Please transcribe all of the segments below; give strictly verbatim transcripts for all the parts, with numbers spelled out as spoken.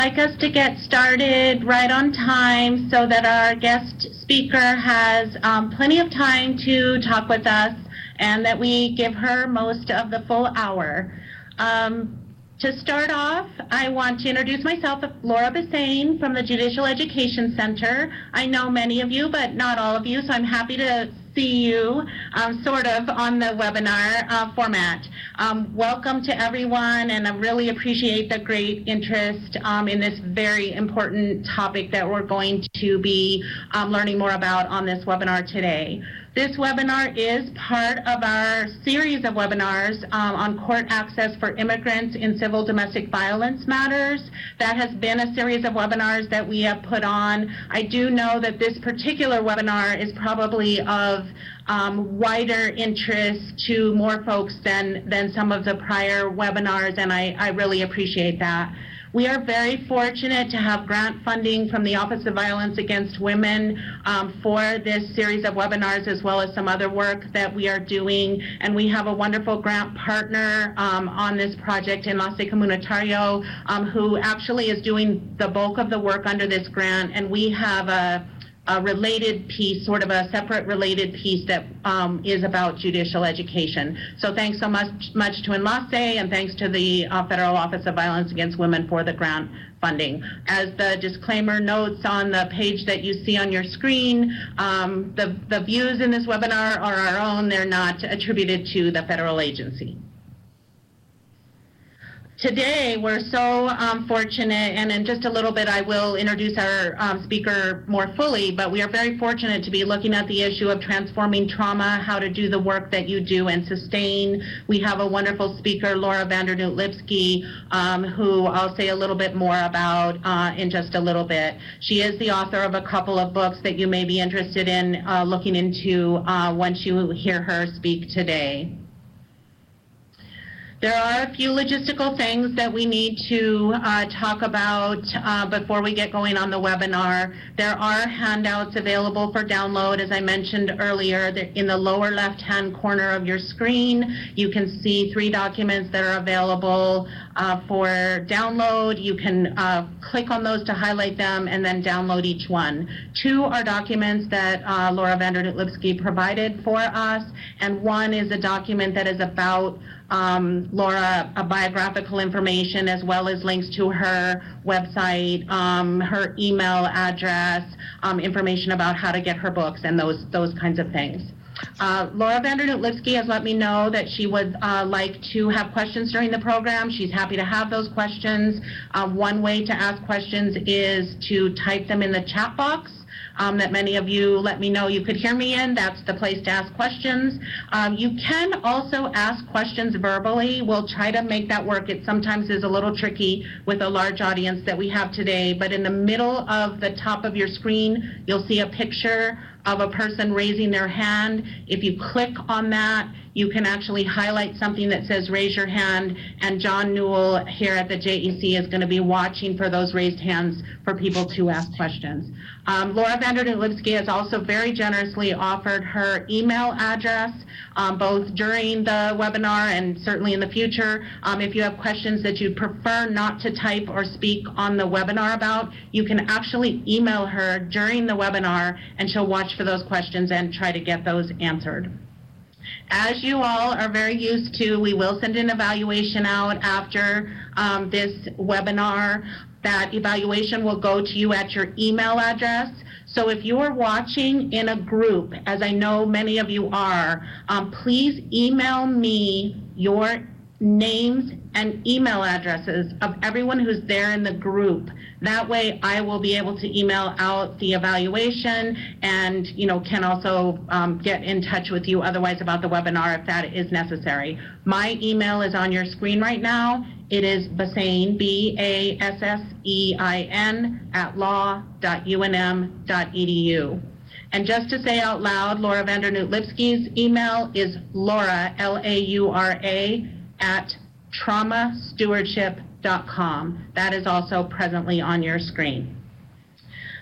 like us to get started right on time so that our guest speaker has um, plenty of time to talk with us and that we give her most of the full hour. Um, to start off, I want to introduce myself, Laura Bassane from the Judicial Education Center. I know many of you, but not all of you, so I'm happy to see you um, sort of on the webinar uh, format. Um, welcome to everyone, and I really appreciate the great interest um, in this very important topic that we're going to be um, learning more about on this webinar today. This webinar is part of our series of webinars um, on court access for immigrants in civil domestic violence matters. That has been a series of webinars that we have put on. I do know that this particular webinar is probably of um, wider interest to more folks than, than some of the prior webinars, and I, I really appreciate that. We are very fortunate to have grant funding from the Office of Violence Against Women um, for this series of webinars, as well as some other work that we are doing. And we have a wonderful grant partner um, on this project, Enlace Comunitario, um, who actually is doing the bulk of the work under this grant. And we have a a related piece, sort of a separate related piece that um, is about judicial education. So thanks so much, much to Enlace, and thanks to the uh, Federal Office of Violence Against Women for the grant funding. As the disclaimer notes on the page that you see on your screen, um, the, the views in this webinar are our own. They're not attributed to the federal agency. Today, we're so um, fortunate, and in just a little bit I will introduce our um, speaker more fully, but we are very fortunate to be looking at the issue of transforming trauma, how to do the work that you do and sustain. We have a wonderful speaker, Laura Vandernoot Lipsky, um, who I'll say a little bit more about uh, in just a little bit. She is the author of a couple of books that you may be interested in uh, looking into uh, once you hear her speak today. There are a few logistical things that we need to uh, talk about uh, before we get going on the webinar. There are handouts available for download, as I mentioned earlier. In the lower left-hand corner of your screen, you can see three documents that are available uh, for download. You can uh, click on those to highlight them and then download each one. Two are documents that uh, Laura Vandernoot Lipsky provided for us, and one is a document that is about Um, Laura, a biographical information, as well as links to her website, um, her email address, um, information about how to get her books, and those those kinds of things. Uh, Laura Vandernoot Lipsky has let me know that she would uh, like to have questions during the program. She's happy to have those questions. Uh, one way to ask questions is to type them in the chat box. Um, that many of you let me know you could hear me in. That's the place to ask questions. Um, you can also ask questions verbally. We'll try to make that work. It sometimes is a little tricky with a large audience that we have today, but in the middle of the top of your screen, you'll see a picture of a person raising their hand. If you click on that, you can actually highlight something that says raise your hand, and John Newell here at the J E C is going to be watching for those raised hands for people to ask questions. Um, Laura Vandernoot Lipsky has also very generously offered her email address, um, both during the webinar and certainly in the future. Um, if you have questions that you'd prefer not to type or speak on the webinar about, you can actually email her during the webinar, and she'll watch for those questions and try to get those answered. As you all are very used to, we will send an evaluation out after um, this webinar. That evaluation will go to you at your email address. So if you are watching in a group, as I know many of you are, um, please email me your names and email addresses of everyone who's there in the group. That way I will be able to email out the evaluation and, you know, can also um, get in touch with you otherwise about the webinar if that is necessary. My email is on your screen right now. It is Bassane, B A S S E I N, at law dot U N M dot E D U. And just to say out loud, Laura Vandernoot Lipsky's email is Laura, L A U R A, at trauma stewardship dot com. That is also presently on your screen.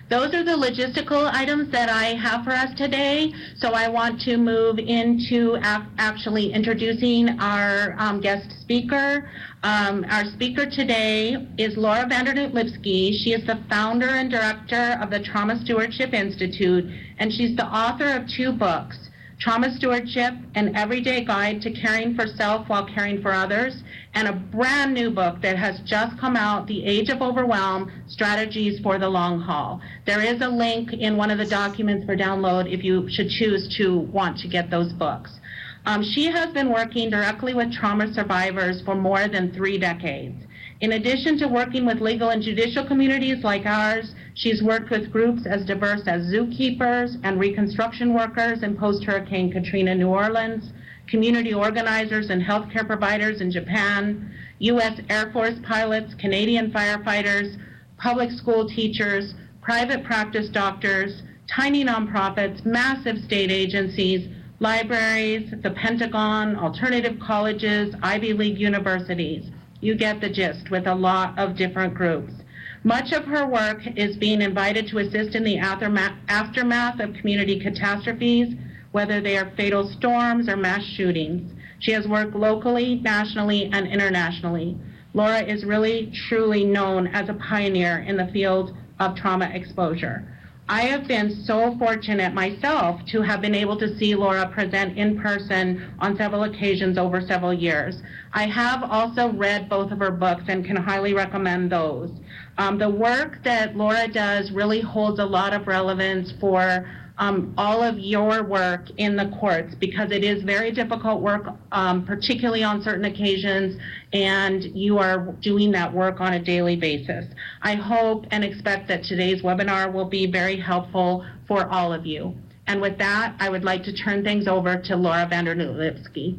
those are the logistical items that I have for us today. So I want to move into ac- actually introducing our um, guest speaker. Um, our speaker today is Laura Vandernoot Lipsky. She is the founder and director of the Trauma Stewardship Institute, and she's the author of two books, Trauma Stewardship, An Everyday Guide to Caring for Self While Caring for Others, and a brand new book that has just come out, The Age of Overwhelm, Strategies for the Long Haul. There is a link in one of the documents for download if you should choose to want to get those books. Um, she has been working directly with trauma survivors for more than three decades. In addition to working with legal and judicial communities like ours, she's worked with groups as diverse as zookeepers and reconstruction workers in post-Hurricane Katrina New Orleans, community organizers and healthcare providers in Japan, U S Air Force pilots, Canadian firefighters, public school teachers, private practice doctors, tiny nonprofits, massive state agencies, libraries, the Pentagon, alternative colleges, Ivy League universities. You get the gist, with a lot of different groups. Much of her work is being invited to assist in the aftermath, aftermath of community catastrophes, whether they are fatal storms or mass shootings. She has worked locally, nationally, and internationally. Laura is really, truly known as a pioneer in the field of trauma exposure. I have been so fortunate myself to have been able to see Laura present in person on several occasions over several years. I have also read both of her books and can highly recommend those. Um, the work that Laura does really holds a lot of relevance for um, all of your work in the courts, because it is very difficult work, um, particularly on certain occasions, and you are doing that work on a daily basis. I hope and expect that today's webinar will be very helpful for all of you. And with that, I would like to turn things over to Laura Vandernoot Lipsky.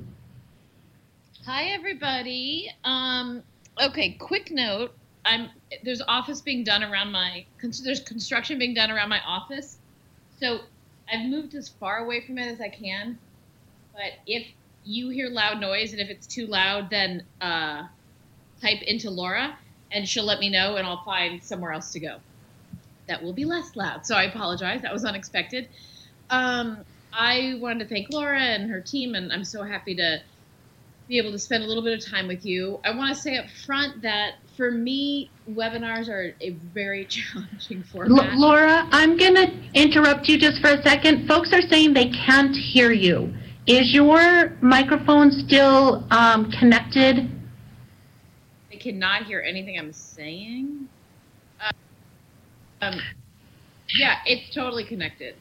Hi, everybody. Um, okay, quick note. I'm there's office being done around my there's construction being done around my office, so I've moved as far away from it as I can. But if you hear loud noise and if it's too loud, then uh, type into Laura and she'll let me know, and I'll find somewhere else to go that will be less loud. So I apologize. That was unexpected. Um, I wanted to thank Laura and her team, and I'm so happy to be able to spend a little bit of time with you. I want to say up front that for me, webinars are a very challenging format. L- Laura, I'm going to interrupt you just for a second. Folks are saying they can't hear you. Is your microphone still um, connected? They cannot hear anything I'm saying. Uh, um, yeah, it's totally connected.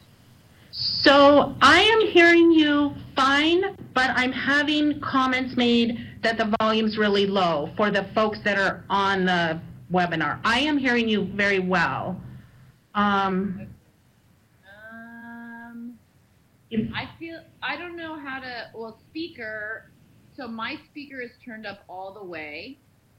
So I am hearing you fine, but I'm having comments made that the volume's really low for the folks that are on the webinar. I am hearing you very well. Um, um, I feel, I don't know how to, well, speaker, so my speaker is turned up all the way,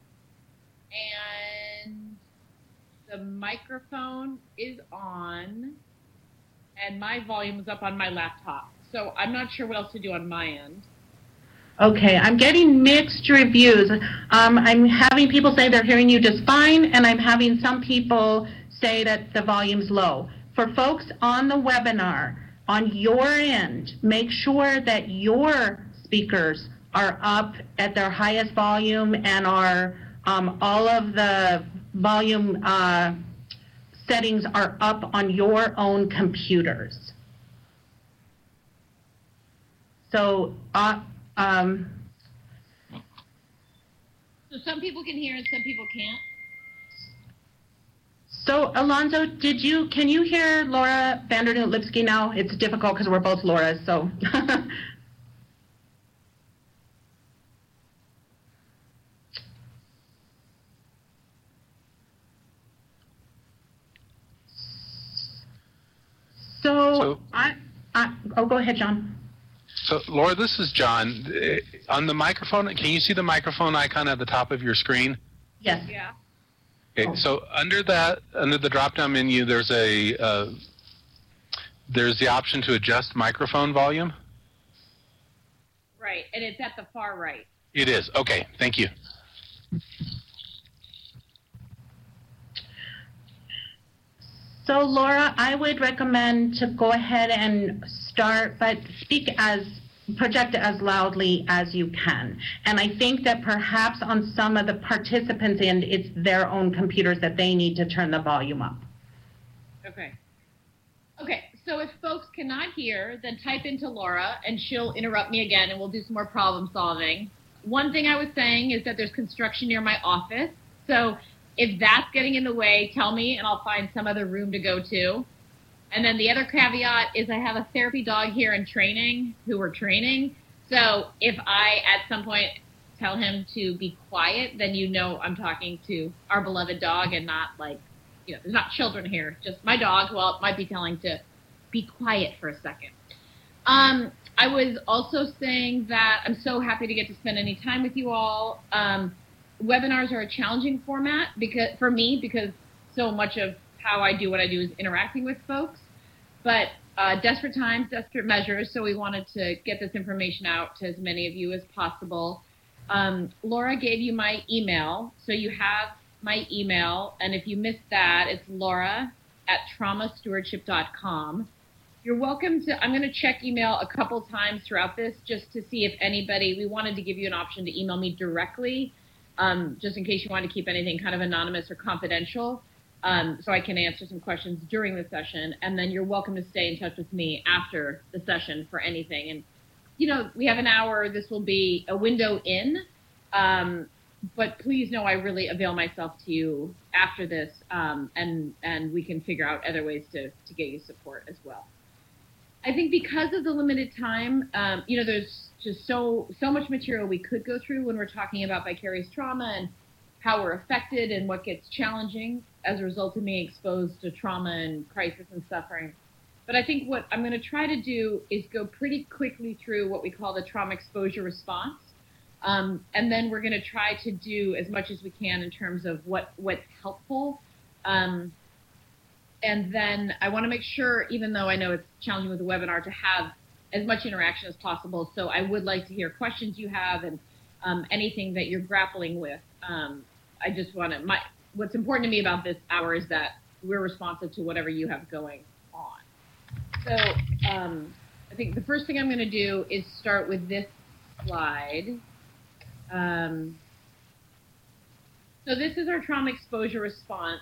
and the microphone is on, and my volume is up on my laptop. So I'm not sure what else to do on my end. Okay, I'm getting mixed reviews. Um, I'm having people say they're hearing you just fine, and I'm having some people say that the volume's low. For folks on the webinar, on your end, make sure that your speakers are up at their highest volume and are um, all of the volume uh, settings are up on your own computers. So, uh, um, so some people can hear and some people can't. So, Alonzo, did you can you hear Laura Vandernoot Lipsky now? It's difficult because we're both Lauras, so. So, So, I, I, oh, go ahead, John. so, Laura, this is John. Uh, On the microphone, can you see the microphone icon at the top of your screen? Yes. Yeah. Okay, Oh. so under that, under the drop-down menu, there's a uh, there's the option to adjust microphone volume. Right, and it's at the far right. It is. Okay, thank you. So Laura, I would recommend to go ahead and start, but speak as, project as loudly as you can. And I think that perhaps on some of the participants' end, it's their own computers that they need to turn the volume up. Okay. Okay, so if folks cannot hear, then type into Laura and she'll interrupt me again and we'll do some more problem solving. One thing I was saying is that there's construction near my office. So if that's getting in the way, tell me and I'll find some other room to go to. And then the other caveat is I have a therapy dog here in training who we're training. So if I at some point tell him to be quiet, then you know I'm talking to our beloved dog and not like, you know, there's not children here, just my dog who might be telling to be quiet for a second. Um, I was also saying that I'm so happy to get to spend any time with you all. Um, webinars are a challenging format because for me, because so much of how I do what I do is interacting with folks. But uh, desperate times, desperate measures, so we wanted to get this information out to as many of you as possible. Um, Laura gave you my email, so you have my email, and if you missed that, it's Laura at trauma stewardship dot com. You're welcome to, I'm going to check email a couple times throughout this just to see if anybody, we wanted to give you an option to email me directly, um, just in case you want to keep anything kind of anonymous or confidential, um, so I can answer some questions during the session, and then you're welcome to stay in touch with me after the session for anything. And, you know, we have an hour, this will be a window in, um, but please know I really avail myself to you after this, um, and and we can figure out other ways to, to get you support as well. I think because of the limited time, um, you know, there's just so so much material we could go through when we're talking about vicarious trauma and how we're affected and what gets challenging as a result of being exposed to trauma and crisis and suffering. But I think what I'm going to try to do is go pretty quickly through what we call the trauma exposure response. Um, and then we're going to try to do as much as we can in terms of what, what's helpful. Um, and then I want to make sure, even though I know it's challenging with the webinar, to have as much interaction as possible. So I would like to hear questions you have and um, anything that you're grappling with. Um, I just want to, my, what's important to me about this hour is that we're responsive to whatever you have going on. So um, I think the first thing I'm going to do is start with this slide. Um, so this is our trauma exposure response.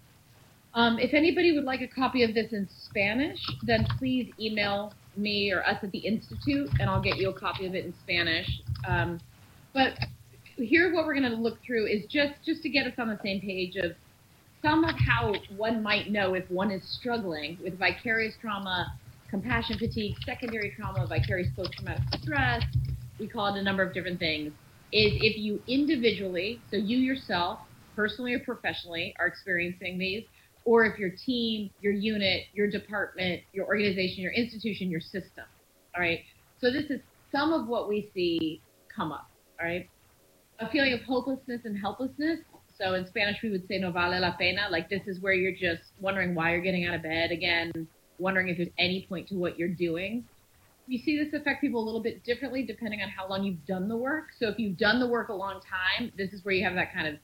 Um, if anybody would like a copy of this in Spanish, then please email me or us at the Institute, and I'll get you a copy of it in Spanish. Um, but here what we're going to look through is just, just to get us on the same page of some of how one might know if one is struggling with vicarious trauma, compassion fatigue, secondary trauma, vicarious post-traumatic stress. We call it a number of different things. Is if you individually, so you yourself, personally or professionally, are experiencing these, or if your team, your unit, your department, your organization, your institution, your system, all right? So this is some of what we see come up, all right? A feeling of hopelessness and helplessness. So in Spanish, we would say no vale la pena, like this is where you're just wondering why you're getting out of bed again, wondering if there's any point to what you're doing. We see this affect people a little bit differently depending on how long you've done the work. So if you've done the work a long time, this is where you have that kind of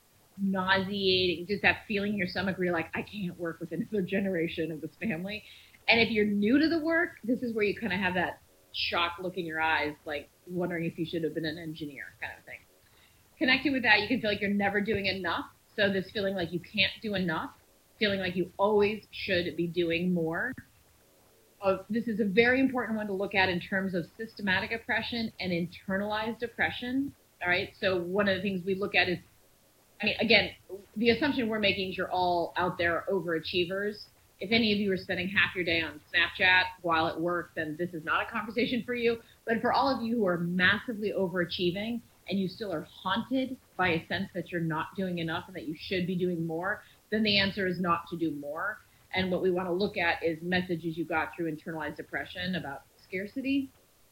nauseating, just that feeling in your stomach where you're like, I can't work with another generation of this family. And if you're new to the work, this is where you kind of have that shocked look in your eyes, like wondering if you should have been an engineer kind of thing. Connected with that, you can feel like you're never doing enough. So this feeling like you can't do enough, feeling like you always should be doing more. Uh, this is a very important one to look at in terms of systematic oppression and internalized oppression. All right. So one of the things we look at is, I mean, again, the assumption we're making is you're all out there overachievers. If any of you are spending half your day on Snapchat while at work, then this is not a conversation for you. But for all of you who are massively overachieving and you still are haunted by a sense that you're not doing enough and that you should be doing more, then the answer is not to do more. And what we want to look at is messages you got through internalized oppression about scarcity.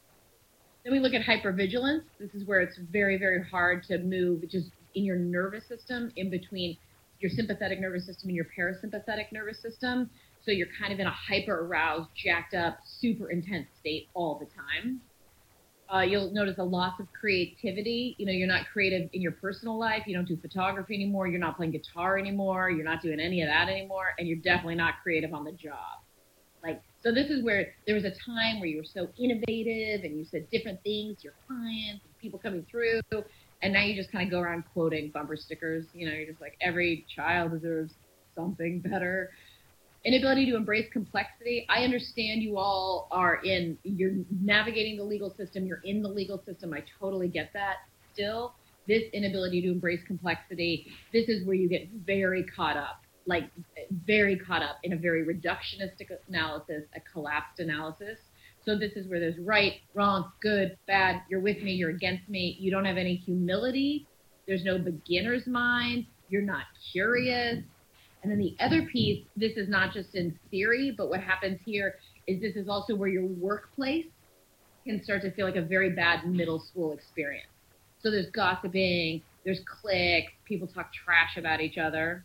Then we look at hypervigilance. This is where it's very, very hard to move just in your nervous system, in between your sympathetic nervous system and your parasympathetic nervous system. So you're kind of in a hyper-aroused, jacked up, super intense state all the time. Uh, you'll notice a loss of creativity. You know, you're not creative in your personal life. You don't do photography anymore. You're not playing guitar anymore. You're not doing any of that anymore. And you're definitely not creative on the job. Like, so this is where there was a time where you were so innovative and you said different things to your clients and people coming through. And now you just kind of go around quoting bumper stickers. You know, you're just like, every child deserves something better. Inability to embrace complexity. I understand you all are in, you're navigating the legal system, you're in the legal system. I totally get that. Still, this inability to embrace complexity, this is where you get very caught up, like very caught up in a very reductionistic analysis, a collapsed analysis. So this is where there's right, wrong, good, bad, you're with me, you're against me. You don't have any humility. There's no beginner's mind. You're not curious. And then the other piece, this is not just in theory, but what happens here is this is also where your workplace can start to feel like a very bad middle school experience. So there's gossiping, there's cliques, people talk trash about each other.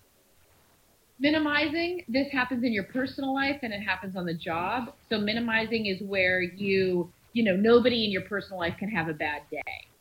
Minimizing, this happens in your personal life and it happens on the job. So minimizing is where you, you know, nobody in your personal life can have a bad day.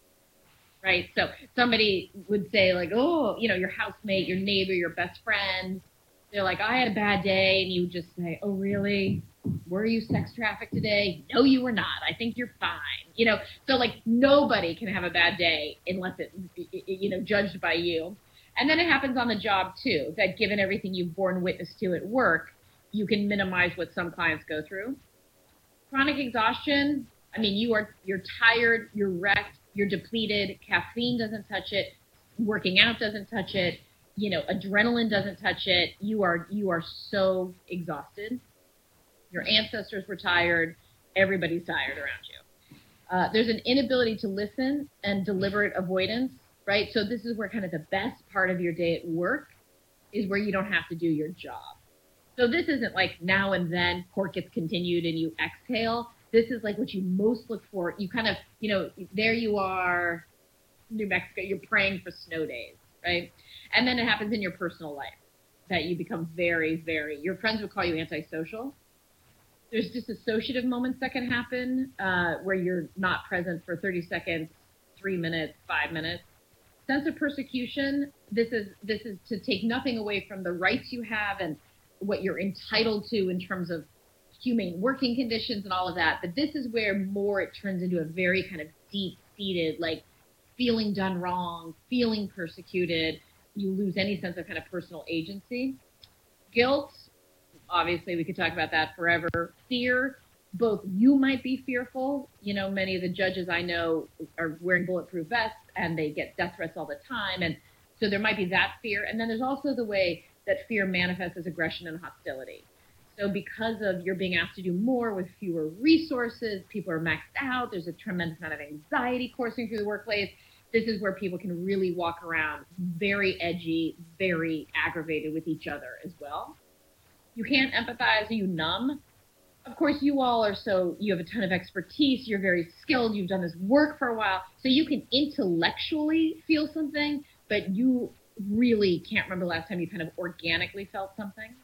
Right? So somebody would say like, oh, you know, your housemate, your neighbor, your best friend, they're like, I had a bad day. And you would just say, oh, really? Were you sex trafficked today? No, you were not. I think you're fine. You know, so like nobody can have a bad day unless it, you know, judged by you. And then it happens on the job too, that given everything you've borne witness to at work, you can minimize what some clients go through. Chronic exhaustion. I mean, you are, you're tired, you're wrecked. You're depleted. Caffeine doesn't touch it. Working out doesn't touch it. You know, adrenaline doesn't touch it. You are you are so exhausted. Your ancestors were tired. Everybody's tired around you. Uh, there's an inability to listen and deliberate avoidance, right? So this is where kind of the best part of your day at work is where you don't have to do your job. So this isn't like now and then court gets continued and you exhale. This is like what you most look for. You kind of, you know, there you are, New Mexico, you're praying for snow days, right? And then it happens in your personal life that you become very, very, your friends would call you antisocial. There's disassociative moments that can happen uh, where you're not present for thirty seconds, three minutes, five minutes. Sense of persecution, this is this is to take nothing away from the rights you have and what you're entitled to in terms of humane working conditions and all of that, but this is where more it turns into a very kind of deep-seated, like feeling done wrong, feeling persecuted. You lose any sense of kind of personal agency. Guilt, obviously we could talk about that forever. Fear, both you might be fearful. You know, many of the judges I know are wearing bulletproof vests and they get death threats all the time, and so there might be that fear. And then there's also the way that fear manifests as aggression and hostility. So because of you're being asked to do more with fewer resources, people are maxed out, there's a tremendous amount of anxiety coursing through the workplace. This is where people can really walk around very edgy, very aggravated with each other as well. You can't empathize, you numb. Of course, you all are so, you have a ton of expertise, you're very skilled, you've done this work for a while, so you can intellectually feel something, but you really can't remember the last time you kind of organically felt something.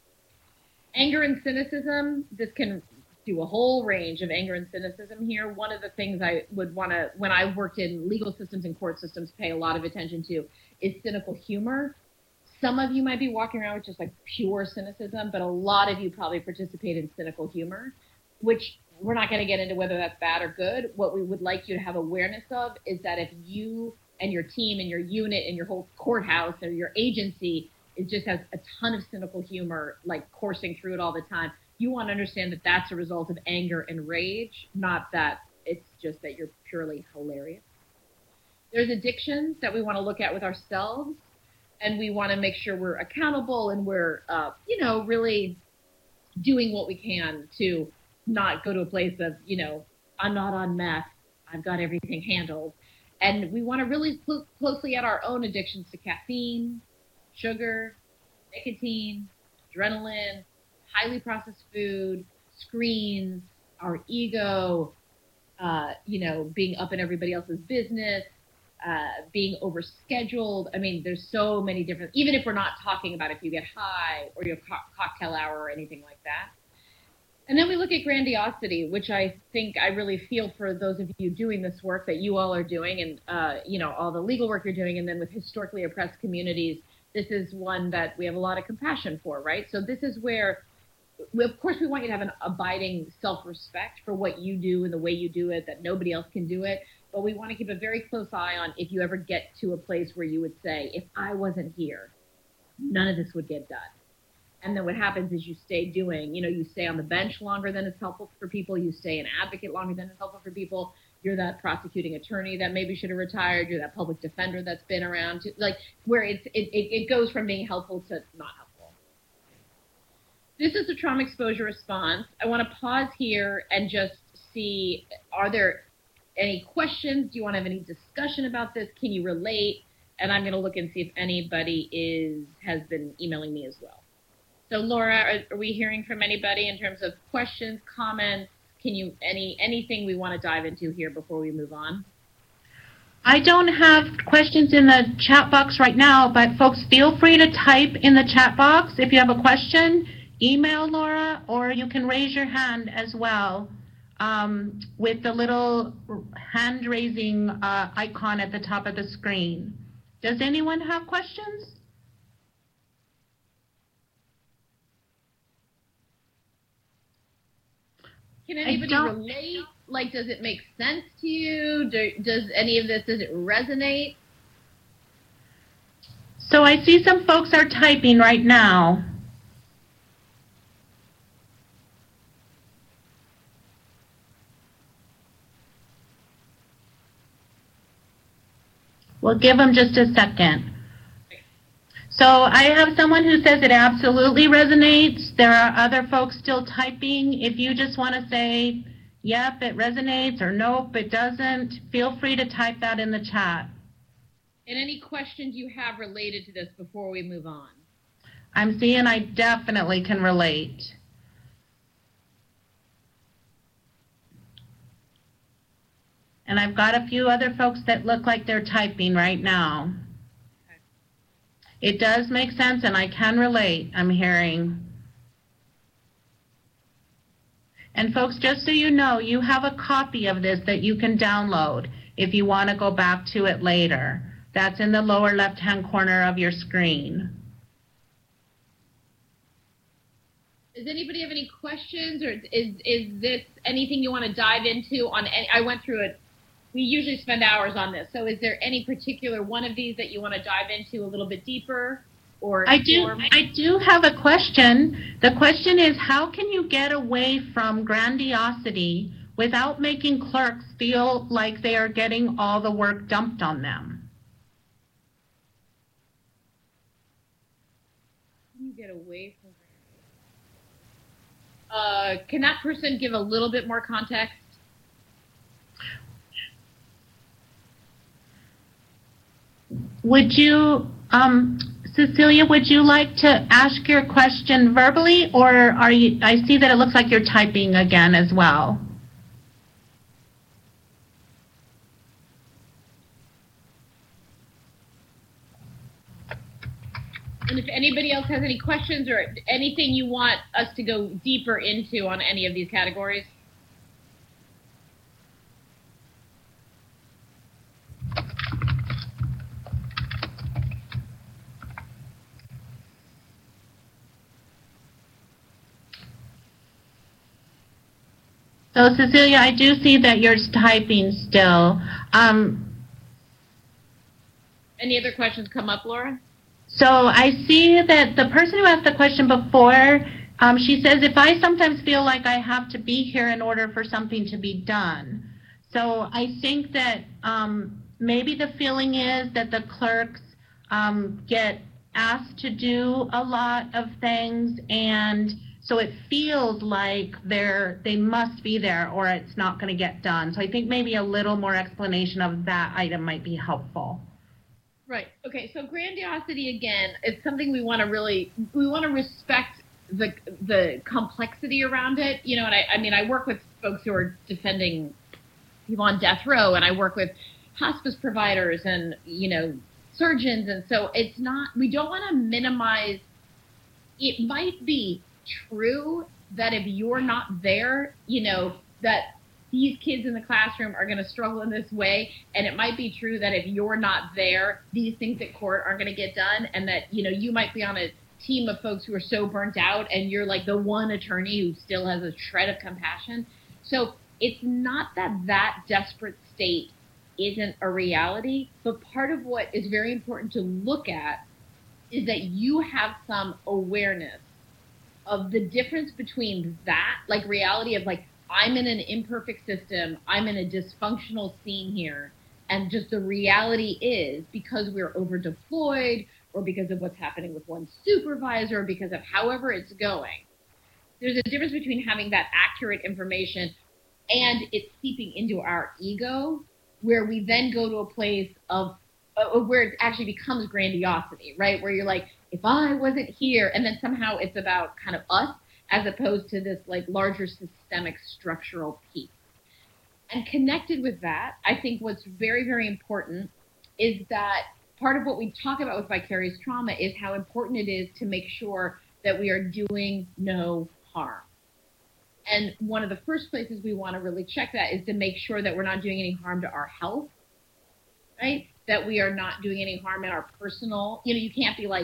Anger and cynicism, this can do a whole range of anger and cynicism here. One of the things I would want to, when I worked in legal systems and court systems, pay a lot of attention to is cynical humor. Some of you might be walking around with just like pure cynicism, but a lot of you probably participate in cynical humor, which we're not going to get into whether that's bad or good. What we would like you to have awareness of is that if you and your team and your unit and your whole courthouse or your agency it just has a ton of cynical humor, like coursing through it all the time. You want to understand that that's a result of anger and rage, not that it's just that you're purely hilarious. There's addictions that we want to look at with ourselves, and we want to make sure we're accountable and we're, uh, you know, really doing what we can to not go to a place of, you know, I'm not on meth, I've got everything handled. And we want to really look closely at our own addictions to caffeine, sugar, nicotine, adrenaline, highly processed food, screens, our ego, uh, you know, being up in everybody else's business, uh, being overscheduled. I mean, there's so many different, even if we're not talking about if you get high or you have co- cocktail hour or anything like that. And then we look at grandiosity, which I think I really feel for those of you doing this work that you all are doing, and uh, you know, all the legal work you're doing, and then with historically oppressed communities, this is one that we have a lot of compassion for, right? So this is where, we, of course, we want you to have an abiding self-respect for what you do and the way you do it, that nobody else can do it. But we want to keep a very close eye on if you ever get to a place where you would say, if I wasn't here, none of this would get done. And then what happens is you stay doing, you know, you stay on the bench longer than is helpful for people. You stay an advocate longer than is helpful for people. You're that prosecuting attorney that maybe should have retired. You're that public defender that's been around, to, like where it's, it, it, it goes from being helpful to not helpful. This is the trauma exposure response. I want to pause here and just see, are there any questions? Do you want to have any discussion about this? Can you relate? And I'm going to look and see if anybody is has been emailing me as well. So Laura, are, are we hearing from anybody in terms of questions, comments? Can you, any anything we want to dive into here before we move on? I don't have questions in the chat box right now, but folks, feel free to type in the chat box if you have a question, email Laura, or you can raise your hand as well um, with the little hand raising uh, icon at the top of the screen. Does anyone have questions? Can anybody relate? Like, does it make sense to you? Do, does any of this, does it resonate? So I see some folks are typing right now. We'll give them just a second. So I have someone who says it absolutely resonates. There are other folks still typing. If you just want to say, yep, it resonates, or nope, it doesn't, feel free to type that in the chat. And any questions you have related to this before we move on? I'm seeing I definitely can relate. And I've got a few other folks that look like they're typing right now. It does make sense, and I can relate, I'm hearing. And folks, just so you know, you have a copy of this that you can download if you want to go back to it later. That's in the lower left-hand corner of your screen. Does anybody have any questions, or is, is this anything you want to dive into on any, I went through it. We usually spend hours on this. So is there any particular one of these that you want to dive into a little bit deeper? Or I do, I do have a question. The question is, how can you get away from grandiosity without making clerks feel like they are getting all the work dumped on them? How can you get away from grandiosity? Uh, can that person give a little bit more context? Would you, um, Cecilia, would you like to ask your question verbally, or are you, I see that it looks like you're typing again as well. And if anybody else has any questions or anything you want us to go deeper into on any of these categories? So, Cecilia, I do see that you're typing still. Um, Any other questions come up, Laura? So I see that the person who asked the question before, um, she says, if I sometimes feel like I have to be here in order for something to be done. So I think that um, maybe the feeling is that the clerks um, get asked to do a lot of things, and so it feels like they're, they must be there or it's not going to get done. So I think maybe a little more explanation of that item might be helpful. Right. Okay. So grandiosity, again, is something we want to really, we want to respect the the complexity around it. You know, and I, I mean, I work with folks who are defending people on death row, and I work with hospice providers and, you know, surgeons. And so it's not, we don't want to minimize, it might be true that if you're not there, you know, that these kids in the classroom are going to struggle in this way. And it might be true that if you're not there, these things at court aren't going to get done. And that, you know, you might be on a team of folks who are so burnt out and you're like the one attorney who still has a shred of compassion. So it's not that that desperate state isn't a reality, but part of what is very important to look at is that you have some awareness of the difference between that, like reality of like, I'm in an imperfect system, I'm in a dysfunctional scene here, and just the reality is because we're over deployed or because of what's happening with one supervisor or because of however it's going. There's a difference between having that accurate information and it seeping into our ego, where we then go to a place of uh, where it actually becomes grandiosity, right? Where you're like, if I wasn't here, and then somehow it's about kind of us as opposed to this like larger systemic structural piece. And connected with that, I think what's very, very important is that part of what we talk about with vicarious trauma is how important it is to make sure that we are doing no harm. And one of the first places we want to really check that is to make sure that we're not doing any harm to our health, right? That we are not doing any harm in our personal, you know, you can't be like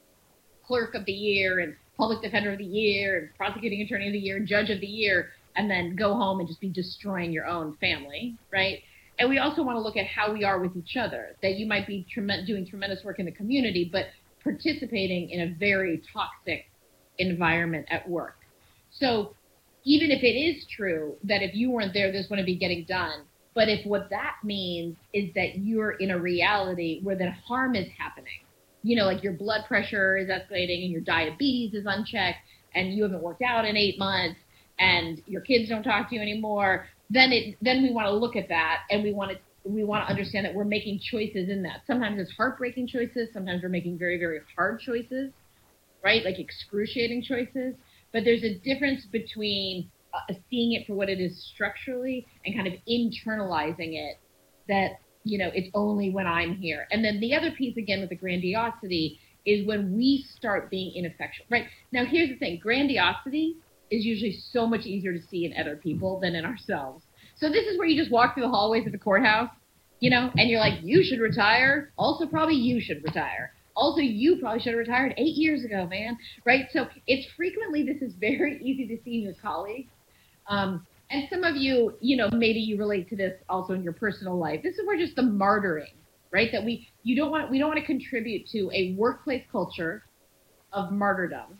clerk of the year and public defender of the year and prosecuting attorney of the year and judge of the year and then go home and just be destroying your own family, right? And we also want to look at how we are with each other, that you might be trem- doing tremendous work in the community, but participating in a very toxic environment at work. So even if it is true that if you weren't there, this wouldn't be getting done, but if what that means is that you're in a reality where the harm is happening, you know, like your blood pressure is escalating and your diabetes is unchecked and you haven't worked out in eight months and your kids don't talk to you anymore, then it then we want to look at that and we want to we want to understand that we're making choices in that. Sometimes it's heartbreaking choices. Sometimes we're making very, very hard choices, right? Like excruciating choices. But there's a difference between uh, seeing it for what it is structurally and kind of internalizing it that, you know, it's only when I'm here. And then the other piece, again, with the grandiosity is when we start being ineffectual, right? Now, here's the thing. Grandiosity is usually so much easier to see in other people than in ourselves. So this is where you just walk through the hallways of the courthouse, you know, and you're like, you should retire. Also, probably you should retire. Also, you probably should have retired eight years ago, man, right? So it's frequently, this is very easy to see in your colleagues. Um, and some of you, you know, maybe you relate to this also in your personal life. This is where just the martyring, right? That we, you don't want, we don't want to contribute to a workplace culture of martyrdom.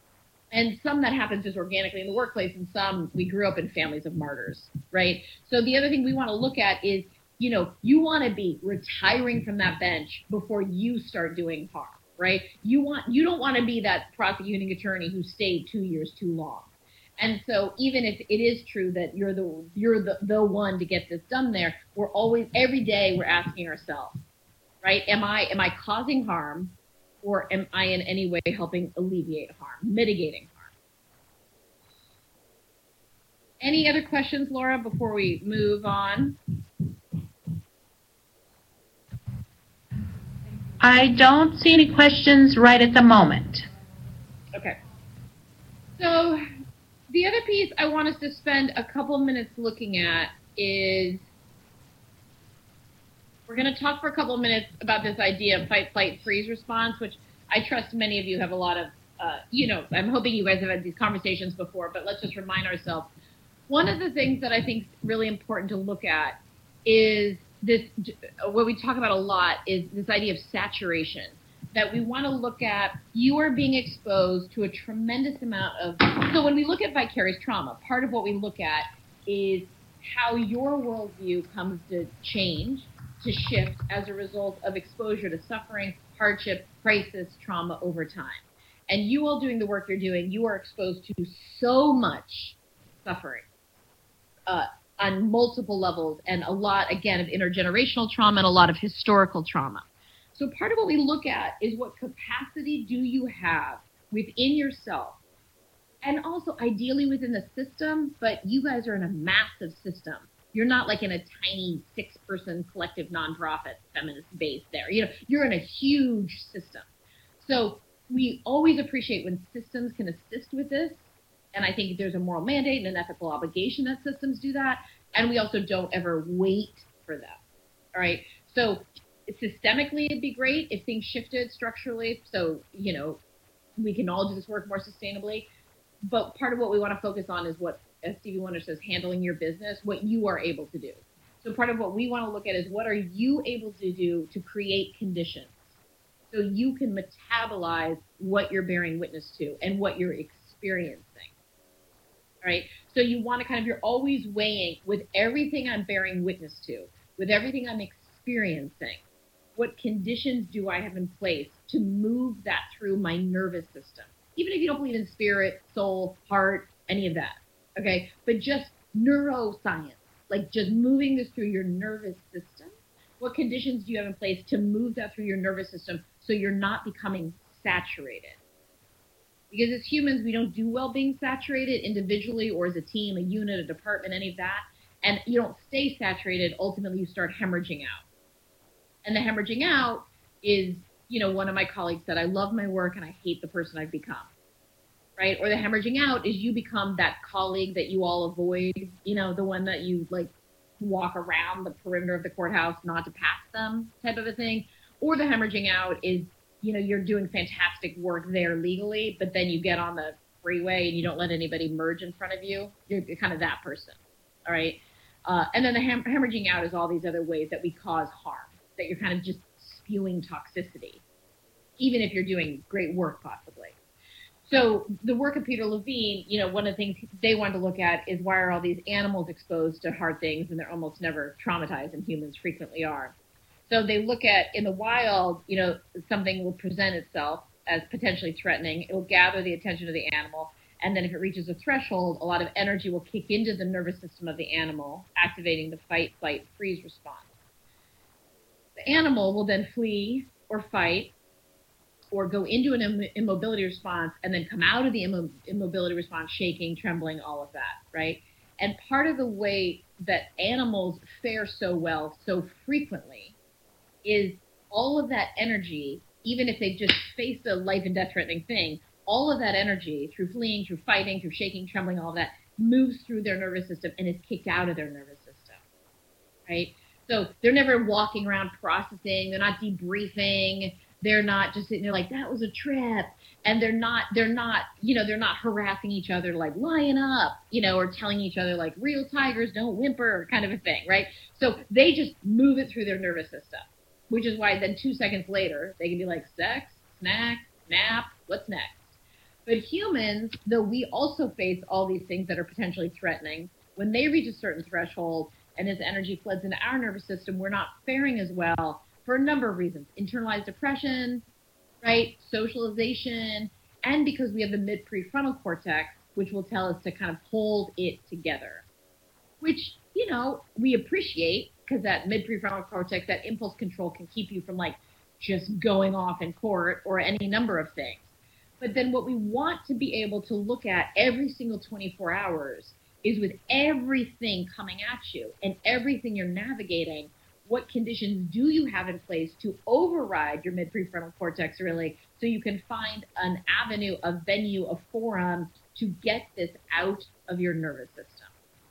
And some that happens just organically in the workplace, and some we grew up in families of martyrs, right? So the other thing we want to look at is, you know, you want to be retiring from that bench before you start doing harm, right? You want, you don't want to be that prosecuting attorney who stayed two years too long. And so even if it is true that you're the you're the, the one to get this done there, we're always, every day we're asking ourselves, right? Am I am I causing harm, or am I in any way helping alleviate harm, mitigating harm? Any other questions, Laura, before we move on? I don't see any questions right at the moment. Okay. So the other piece I want us to spend a couple minutes looking at is we're going to talk for a couple of minutes about this idea of fight, flight, freeze response, which I trust many of you have a lot of, uh, you know, I'm hoping you guys have had these conversations before, but let's just remind ourselves. One of the things that I think is really important to look at is this, what we talk about a lot is this idea of saturation, that we want to look at, you are being exposed to a tremendous amount of, so when we look at vicarious trauma, part of what we look at is how your worldview comes to change, to shift as a result of exposure to suffering, hardship, crisis, trauma over time. And you all doing the work you're doing, you are exposed to so much suffering uh, on multiple levels, and a lot, again, of intergenerational trauma and a lot of historical trauma. So part of what we look at is what capacity do you have within yourself, and also ideally within the system, but you guys are in a massive system. You're not like in a tiny six-person collective nonprofit feminist base there. You know, you're in a huge system. So we always appreciate when systems can assist with this, And I think there's a moral mandate and an ethical obligation that systems do that. And we also don't ever wait for them. All right. So systemically, it'd be great if things shifted structurally. So, you know, we can all do this work more sustainably. But part of what we want to focus on is what, as Stevie Wonder says, handling your business, what you are able to do. So part of what we want to look at is what are you able to do to create conditions so you can metabolize what you're bearing witness to and what you're experiencing. All right. So you want to kind of, you're always weighing with everything I'm bearing witness to, with everything I'm experiencing, what conditions do I have in place to move that through my nervous system? Even if you don't believe in spirit, soul, heart, any of that. Okay. But just neuroscience, like just moving this through your nervous system. What conditions do you have in place to move that through your nervous system so you're not becoming saturated? Because as humans, we don't do well being saturated individually or as a team, a unit, a department, any of that. And you don't stay saturated. Ultimately, you start hemorrhaging out. And the hemorrhaging out is, you know, one of my colleagues said, I love my work and I hate the person I've become. Right? Or the hemorrhaging out is you become that colleague that you all avoid, you know, the one that you like walk around the perimeter of the courthouse not to pass them type of a thing. Or the hemorrhaging out is, you know, you're doing fantastic work there legally, but then you get on the freeway and you don't let anybody merge in front of you. You're kind of that person. All right. Uh, and then the hem- hemorrhaging out is all these other ways that we cause harm, that you're kind of just spewing toxicity, even if you're doing great work possibly. So the work of Peter Levine, you know, one of the things they wanted to look at is why are all these animals exposed to hard things and they're almost never traumatized, and humans frequently are. So they look at in the wild, you know, something will present itself as potentially threatening. It will gather the attention of the animal. And then if it reaches a threshold, a lot of energy will kick into the nervous system of the animal, activating the fight, flight, freeze response. The animal will then flee or fight or go into an Im- immobility response and then come out of the Im- immobility response, shaking, trembling, all of that, right? And part of the way that animals fare so well so frequently is all of that energy, even if they just face a life and death threatening thing, all of that energy through fleeing, through fighting, through shaking, trembling, all of that moves through their nervous system and is kicked out of their nervous system, right? So they're never walking around processing. They're not debriefing. They're not just sitting there like, that was a trip. And they're not, they're not, you know, they're not harassing each other like, lion up, you know, or telling each other like, real tigers don't whimper, kind of a thing, right? So they just move it through their nervous system, which is why then two seconds later, they can be like, sex, snack, nap, what's next? But humans, though we also face all these things that are potentially threatening, when they reach a certain threshold and as energy floods into our nervous system, we're not faring as well for a number of reasons. Internalized depression, right? Socialization, and because we have the mid-prefrontal cortex, which will tell us to kind of hold it together, which, you know, we appreciate because that mid-prefrontal cortex, that impulse control can keep you from like just going off in court or any number of things. But then what we want to be able to look at every single twenty-four hours is with everything coming at you and everything you're navigating, what conditions do you have in place to override your mid-prefrontal cortex really so you can find an avenue, a venue, a forum to get this out of your nervous system.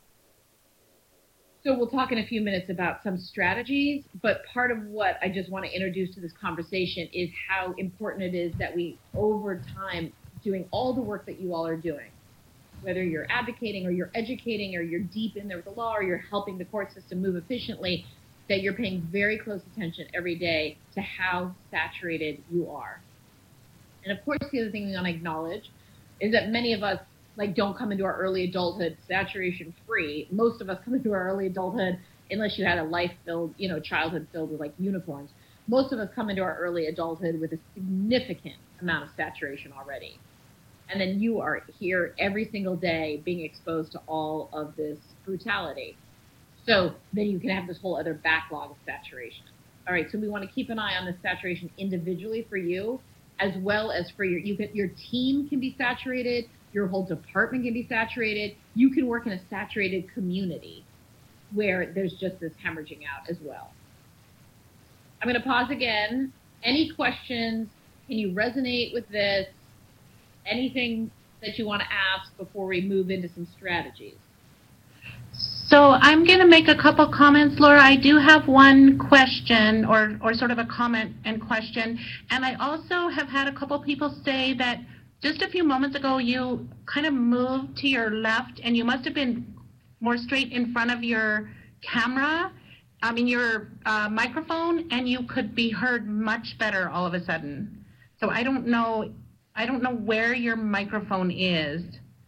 So we'll talk in a few minutes about some strategies, but part of what I just want to introduce to this conversation is how important it is that we, over time, doing all the work that you all are doing, whether you're advocating or you're educating or you're deep in there with the law or you're helping the court system move efficiently, that you're paying very close attention every day to how saturated you are. And of course, the other thing we want to acknowledge is that many of us like don't come into our early adulthood saturation free. Most of us come into our early adulthood, unless you had a life filled, you know, childhood filled with like unicorns. Most of us come into our early adulthood with a significant amount of saturation already. And then you are here every single day being exposed to all of this brutality. So then you can have this whole other backlog of saturation. All right, so we want to keep an eye on the saturation individually for you, as well as for your, you can, your team can be saturated, your whole department can be saturated. You can work in a saturated community where there's just this hemorrhaging out as well. I'm going to pause again. Any questions? Can you resonate with this? Anything that you want to ask before we move into some strategies? So I'm going to make a couple comments, Laura. I do have one question or, or sort of a comment and question. And I also have had a couple people say that just a few moments ago you kind of moved to your left and you must have been more straight in front of your camera, I mean your uh, microphone, and you could be heard much better all of a sudden. So I don't know, I don't know where your microphone is.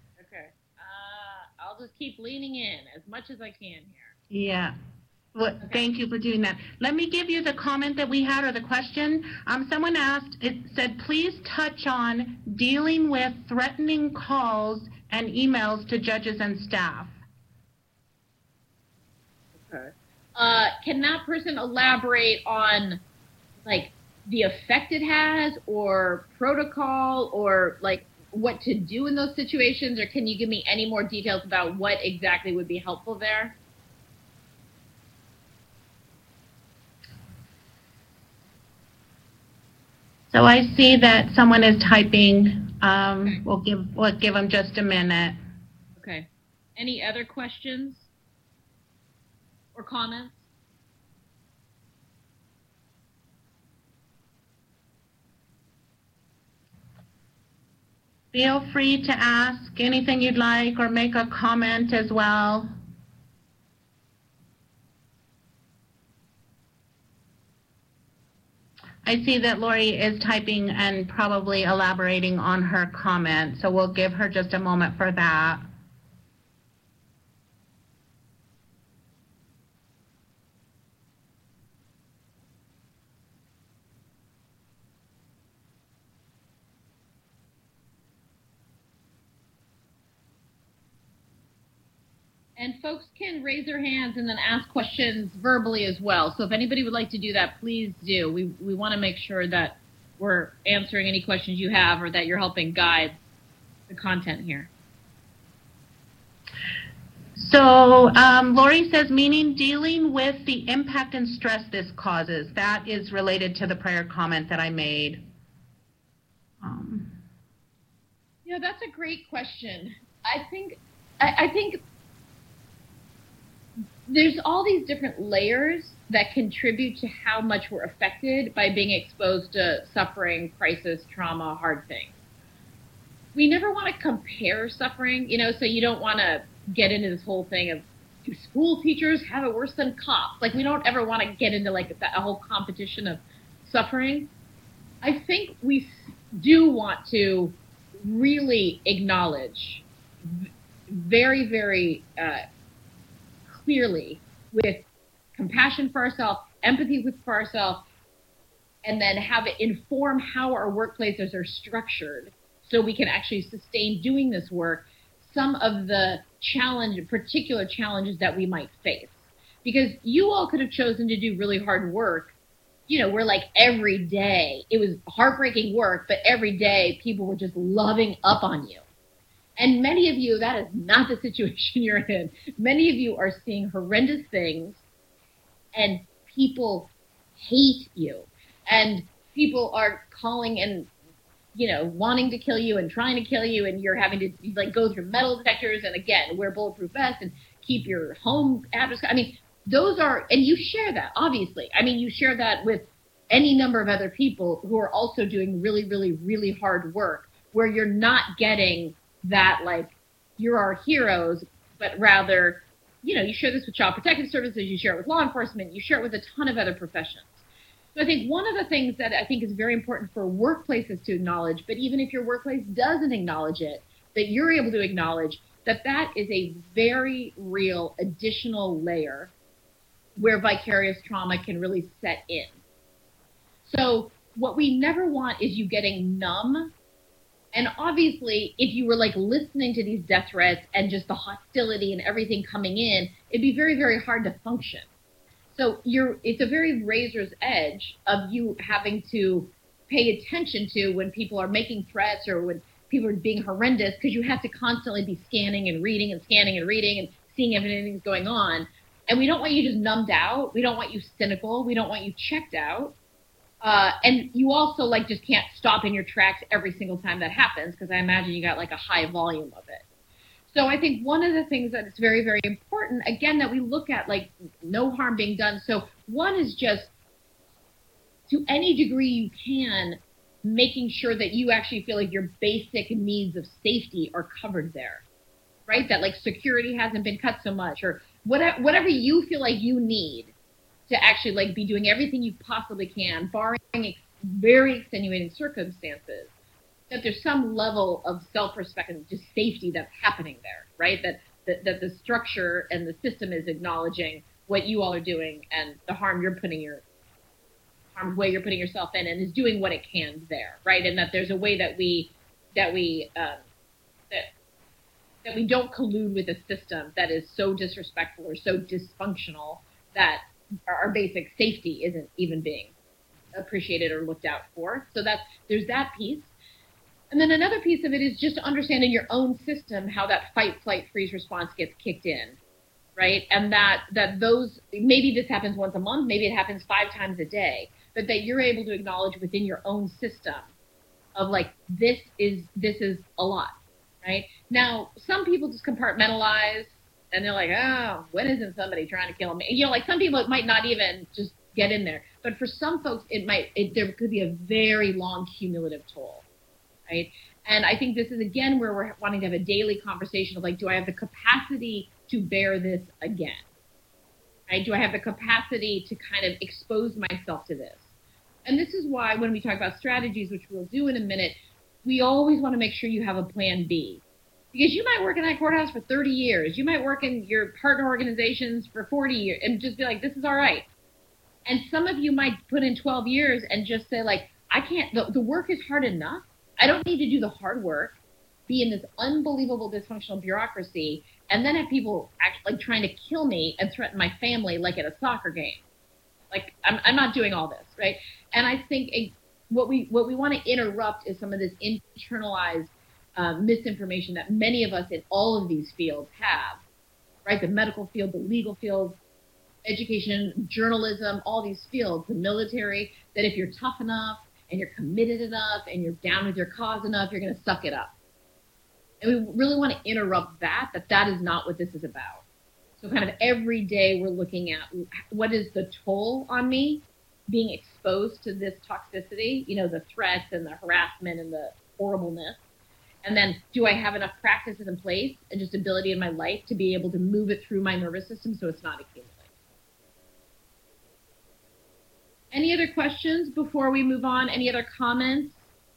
I'll just keep leaning in as much as I can here. Yeah. Well, okay. Thank you for doing that. Let me give you the comment that we had, or the question. Um, someone asked, it said, please touch on dealing with threatening calls and emails to judges and staff. Okay. Uh, can that person elaborate on, like, the effect it has, or protocol, or, like, what to do in those situations, or can you give me any more details about what exactly would be helpful there? So I see that someone is typing. Um, okay. We'll give we'll give them just a minute. Okay. Any other questions or comments? Feel free to ask anything you'd like or make a comment as well. I see that Lori is typing and probably elaborating on her comment, so we'll give her just a moment for that. And folks can raise their hands and then ask questions verbally as well. So if anybody would like to do that, please do. We, we want to make sure that we're answering any questions you have or that you're helping guide the content here. So um, Lori says, meaning dealing with the impact and stress this causes. That is related to the prior comment that I made. Um, yeah, that's a great question. I think, I, I think, there's all these different layers that contribute to how much we're affected by being exposed to suffering, crisis, trauma, hard things. We never want to compare suffering, you know, so you don't want to get into this whole thing of, do school teachers have it worse than cops? Like, we don't ever want to get into, like, that, a whole competition of suffering. I think we do want to really acknowledge very, very uh, clearly, with compassion for ourselves, empathy for ourselves, and then have it inform how our workplaces are structured so we can actually sustain doing this work, some of the challenge, particular challenges that we might face. Because you all could have chosen to do really hard work, you know, where like every day, it was heartbreaking work, but every day people were just loving up on you. And many of you, that is not the situation you're in. Many of you are seeing horrendous things, and people hate you. And people are calling and, you know, wanting to kill you and trying to kill you, and you're having to, like, go through metal detectors and, again, wear bulletproof vests and keep your home address. I mean, those are, and you share that, obviously. I mean, you share that with any number of other people who are also doing really, really, really hard work, where you're not getting that, like, you're our heroes, but rather, you know, you share this with Child Protective Services, you share it with law enforcement, you share it with a ton of other professions. So I think one of the things that I think is very important for workplaces to acknowledge, but even if your workplace doesn't acknowledge it, that you're able to acknowledge that that is a very real additional layer where vicarious trauma can really set in. So what we never want is you getting numb. And obviously, if you were, like, listening to these death threats and just the hostility and everything coming in, it'd be very, very hard to function. So you're, it's a very razor's edge of you having to pay attention to when people are making threats or when people are being horrendous, because you have to constantly be scanning and reading and scanning and reading and seeing if anything's going on. And we don't want you just numbed out. We don't want you cynical. We don't want you checked out. Uh, and you also like just can't stop in your tracks every single time that happens, because I imagine you got like a high volume of it. So I think one of the things that is very, very important, again, that we look at, like, no harm being done. So one is just, to any degree you can, making sure that you actually feel like your basic needs of safety are covered there, right? That, like, security hasn't been cut so much, or whatever, whatever you feel like you need to actually, like, be doing everything you possibly can, barring ex- very extenuating circumstances, that there's some level of self-respect and just safety that's happening there, right? That, that that the structure and the system is acknowledging what you all are doing and the harm you're putting your harm's way you're putting yourself in, and is doing what it can there, right? And that there's a way that we that we um, that that we don't collude with a system that is so disrespectful or so dysfunctional that our basic safety isn't even being appreciated or looked out for. So that's there's that piece. And then another piece of it is just understanding your own system, how that fight, flight, freeze response gets kicked in, right? And that that those, maybe this happens once a month, maybe it happens five times a day, but that you're able to acknowledge within your own system of like, this is this is a lot, right? Now, some people just compartmentalize and they're like, oh, when isn't somebody trying to kill me? You know, like some people, it might not even just get in there. But for some folks, it might, it, there could be a very long cumulative toll. Right? And I think this is, again, where we're wanting to have a daily conversation of like, do I have the capacity to bear this again? Right? Do I have the capacity to kind of expose myself to this? And this is why when we talk about strategies, which we'll do in a minute, we always want to make sure you have a plan B. Because you might work in that courthouse for thirty years. You might work in your partner organizations for forty years and just be like, this is all right. And some of you might put in twelve years and just say like, I can't, the, the work is hard enough. I don't need to do the hard work, be in this unbelievable dysfunctional bureaucracy, and then have people actually like trying to kill me and threaten my family like at a soccer game. Like I'm, I'm not doing all this, right? And I think a, what we what we want to interrupt is some of this internalized uh, misinformation that many of us in all of these fields have, right? The medical field, the legal field, education, journalism, all these fields, the military, that if you're tough enough, and you're committed enough, and you're down with your cause enough, you're going to suck it up. And we really want to interrupt that, that that is not what this is about. So kind of every day we're looking at what is the toll on me being exposed to this toxicity, you know, the threats and the harassment and the horribleness. And then do I have enough practices in place and just ability in my life to be able to move it through my nervous system so it's not accumulating? Any other questions before we move on? Any other comments?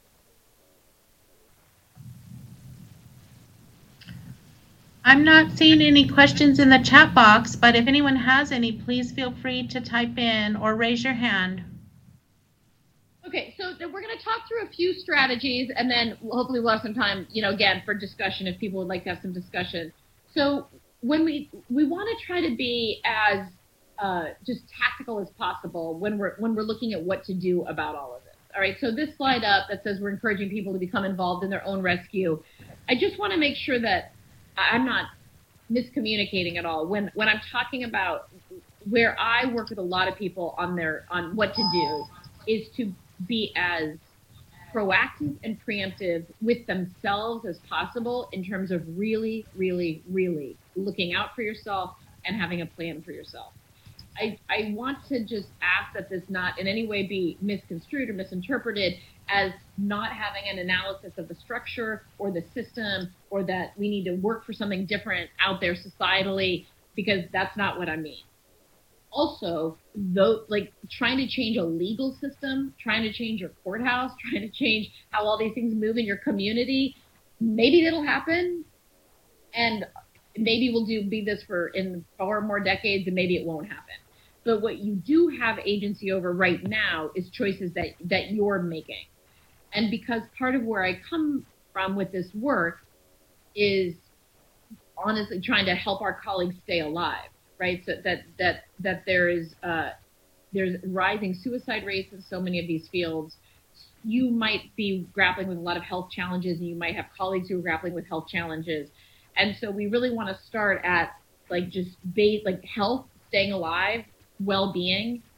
I'm not seeing any questions in the chat box, but if anyone has any, please feel free to type in or raise your hand. Okay, so we're going to talk through a few strategies, and then hopefully we'll have some time, you know, again, for discussion if people would like to have some discussion. So when we we want to try to be as Uh, just tactical as possible when we're when we're looking at what to do about all of this. All right, so this slide up that says we're encouraging people to become involved in their own rescue. I just want to make sure that I'm not miscommunicating at all. When when I'm talking about where I work with a lot of people on their on what to do is to be as proactive and preemptive with themselves as possible in terms of really, really, really looking out for yourself and having a plan for yourself. I, I want to just ask that this not in any way be misconstrued or misinterpreted as not having an analysis of the structure or the system, or that we need to work for something different out there societally, because that's not what I mean. Also, though, like trying to change a legal system, trying to change your courthouse, trying to change how all these things move in your community, maybe it'll happen, and maybe we'll do be this for in four more decades, and maybe it won't happen. But what you do have agency over right now is choices that, that you're making. And because part of where I come from with this work is honestly trying to help our colleagues stay alive, right? So that that that there is uh, there's rising suicide rates in so many of these fields. You might be grappling with a lot of health challenges, and you might have colleagues who are grappling with health challenges. And so we really want to start at like just base, like health, staying alive, well-being,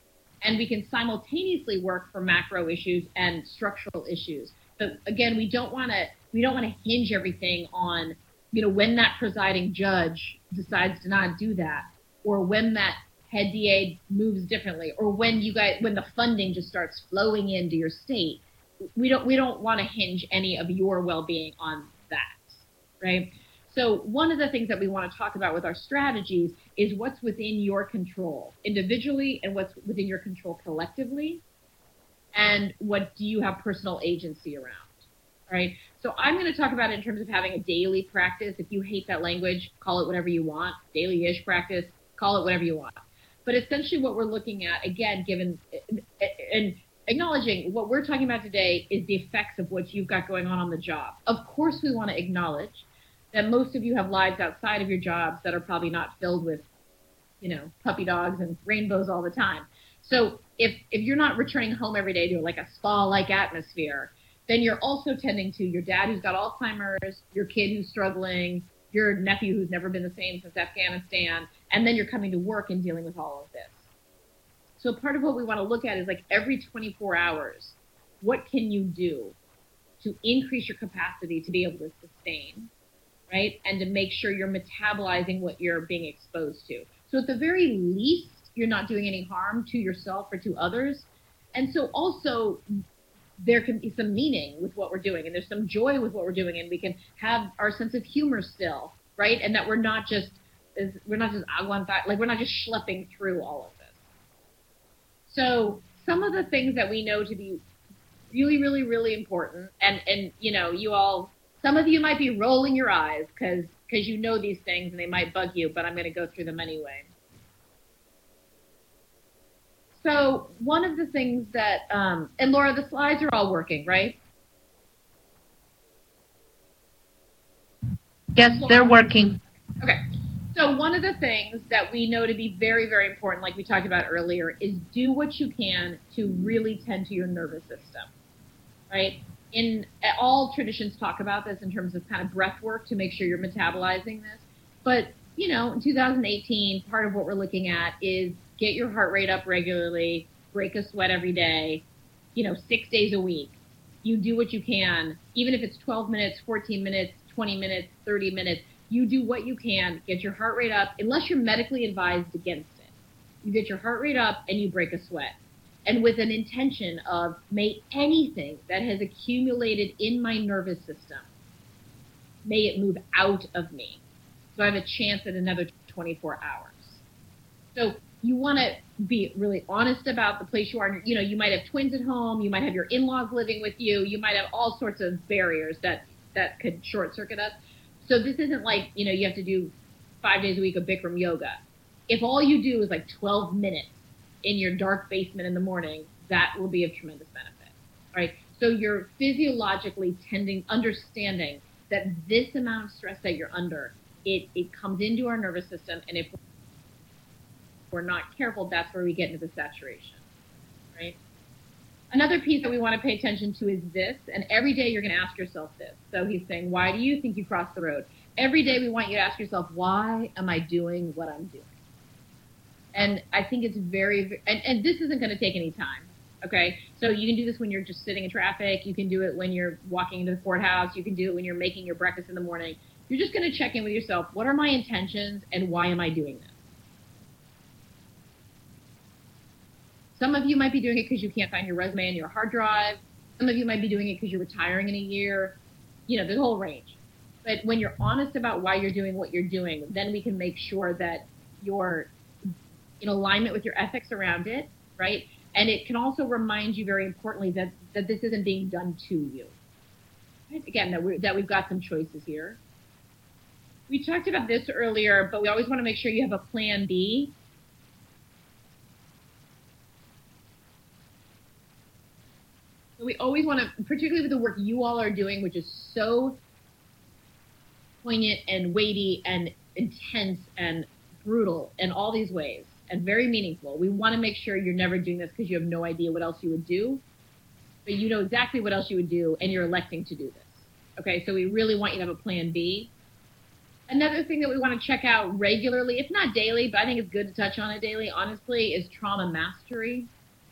and we can simultaneously work for macro issues and structural issues. But again, we don't want to we don't want to hinge everything on, you know, when that presiding judge decides to not do that, or when that head D A moves differently, or when you guys when the funding just starts flowing into your state. We don't we don't want to hinge any of your well-being on that, right? So one of the things that we want to talk about with our strategies is what's within your control individually and what's within your control collectively, and what do you have personal agency around, right? So I'm going to talk about it in terms of having a daily practice. If you hate that language, call it whatever you want. Daily-ish practice, call it whatever you want. But essentially what we're looking at, again, given and acknowledging what we're talking about today is the effects of what you've got going on on the job. Of course, we want to acknowledge that most of you have lives outside of your jobs that are probably not filled with, you know, puppy dogs and rainbows all the time. So if if you're not returning home every day to like a spa-like atmosphere, then you're also tending to your dad who's got Alzheimer's, your kid who's struggling, your nephew who's never been the same since Afghanistan, and then you're coming to work and dealing with all of this. So part of what we want to look at is like every twenty-four hours, what can you do to increase your capacity to be able to sustain, right? And to make sure you're metabolizing what you're being exposed to. So at the very least, you're not doing any harm to yourself or to others. And so also there can be some meaning with what we're doing, and there's some joy with what we're doing, and we can have our sense of humor still, right? And that we're not just, we're not just, like we're not just schlepping through all of this. So some of the things that we know to be really, really, really important, and, and you know, you all, some of you might be rolling your eyes because because you know these things and they might bug you, but I'm going to go through them anyway. So one of the things that, um, and Laura, the slides are all working, right? Yes, they're working. Okay. So one of the things that we know to be very, very important, like we talked about earlier, is do what you can to really tend to your nervous system, right? In all traditions talk about this in terms of kind of breath work to make sure you're metabolizing this. But, you know, in two thousand eighteen, part of what we're looking at is get your heart rate up regularly, break a sweat every day, you know, six days a week. You do what you can, even if it's twelve minutes, fourteen minutes, twenty minutes, thirty minutes. You do what you can, get your heart rate up, unless you're medically advised against it. You get your heart rate up and you break a sweat. And with an intention of, may anything that has accumulated in my nervous system, may it move out of me. So I have a chance at another twenty-four hours. So you want to be really honest about the place you are. You know, you might have twins at home. You might have your in-laws living with you. You might have all sorts of barriers that, that could short circuit us. So this isn't like, you know, you have to do five days a week of Bikram yoga. If all you do is like twelve minutes in your dark basement in the morning, that will be of tremendous benefit, right? So you're physiologically tending, understanding that this amount of stress that you're under, it, it comes into our nervous system, and if we're not careful, that's where we get into the saturation, right? Another piece that we want to pay attention to is this, and every day you're going to ask yourself this. So he's saying, why do you think you crossed the road? Every day we want you to ask yourself, why am I doing what I'm doing? And I think it's very, and, and this isn't going to take any time, okay? So you can do this when you're just sitting in traffic. You can do it when you're walking into the courthouse. You can do it when you're making your breakfast in the morning. You're just going to check in with yourself. What are my intentions, and why am I doing this? Some of you might be doing it because you can't find your resume in your hard drive. Some of you might be doing it because you're retiring in a year. You know, there's a whole range. But when you're honest about why you're doing what you're doing, then we can make sure that you're in alignment with your ethics around it, right? And it can also remind you very importantly that, that this isn't being done to you. Right? Again, that, we're, that we've got some choices here. We talked about this earlier, but we always want to make sure you have a plan B. So we always want to, particularly with the work you all are doing, which is so poignant and weighty and intense and brutal in all these ways, and very meaningful. We want to make sure you're never doing this because you have no idea what else you would do, but you know exactly what else you would do, and you're electing to do this. Okay, so we really want you to have a plan B. Another thing that we want to check out regularly, if not daily, but I think it's good to touch on it daily, honestly, is trauma mastery.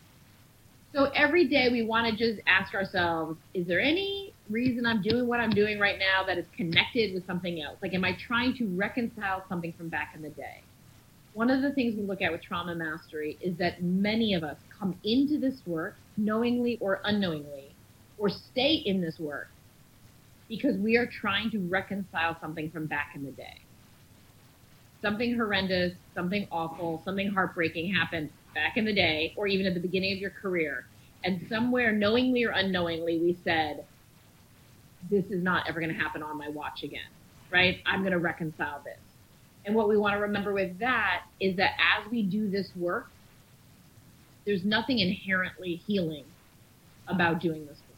So every day we want to just ask ourselves, is there any reason I'm doing what I'm doing right now that is connected with something else? Like, am I trying to reconcile something from back in the day? One of the things we look at with trauma mastery is that many of us come into this work knowingly or unknowingly, or stay in this work because we are trying to reconcile something from back in the day. Something horrendous, something awful, something heartbreaking happened back in the day, or even at the beginning of your career. And somewhere, knowingly or unknowingly, we said, this is not ever going to happen on my watch again, right? I'm going to reconcile this. And what we want to remember with that is that as we do this work, there's nothing inherently healing about doing this work.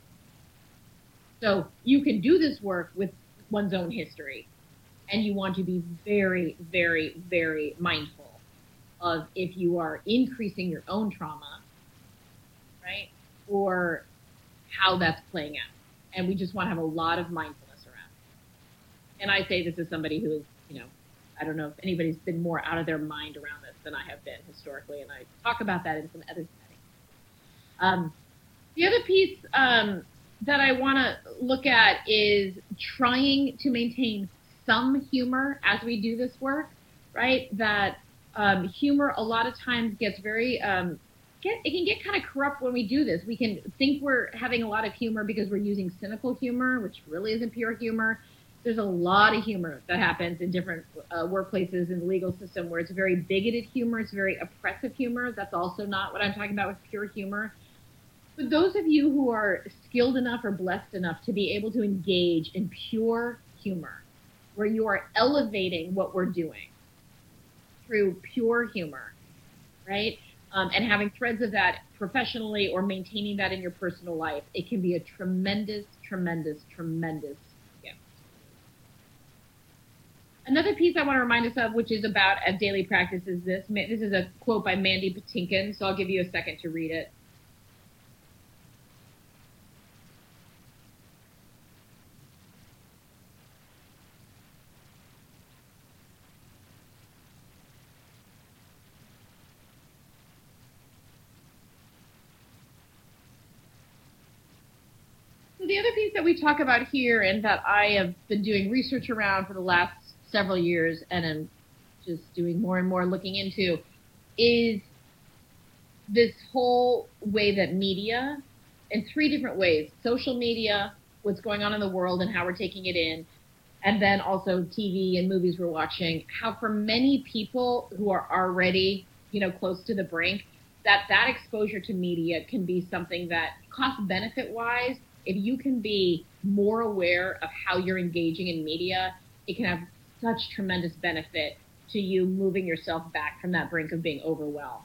So you can do this work with one's own history, and you want to be very, very, very mindful of if you are increasing your own trauma, right, or how that's playing out. And we just want to have a lot of mindfulness around it. And I say this as somebody who is, you know, I don't know if anybody's been more out of their mind around this than I have been historically, and I talk about that in some other settings. Um, the other piece um, that I want to look at is trying to maintain some humor as we do this work, right? That um, humor a lot of times gets very, um, get, it can get kind of corrupt when we do this. We can think we're having a lot of humor because we're using cynical humor, which really isn't pure humor. There's a lot of humor that happens in different uh, workplaces in the legal system where it's very bigoted humor, it's very oppressive humor. That's also not what I'm talking about with pure humor. But those of you who are skilled enough or blessed enough to be able to engage in pure humor, where you are elevating what we're doing through pure humor, right? Um, and having threads of that professionally or maintaining that in your personal life, it can be a tremendous, tremendous, tremendous gift. Another piece I want to remind us of, which is about a daily practice, is this. This is a quote by Mandy Patinkin, so I'll give you a second to read it. The other piece that we talk about here and that I have been doing research around for the last several years and am just doing more and more looking into is this whole way that media, in three different ways, social media, what's going on in the world and how we're taking it in, and then also T V and movies we're watching, how for many people who are already, you know, close to the brink, that that exposure to media can be something that cost benefit wise, if you can be more aware of how you're engaging in media, it can have such tremendous benefit to you moving yourself back from that brink of being overwhelmed.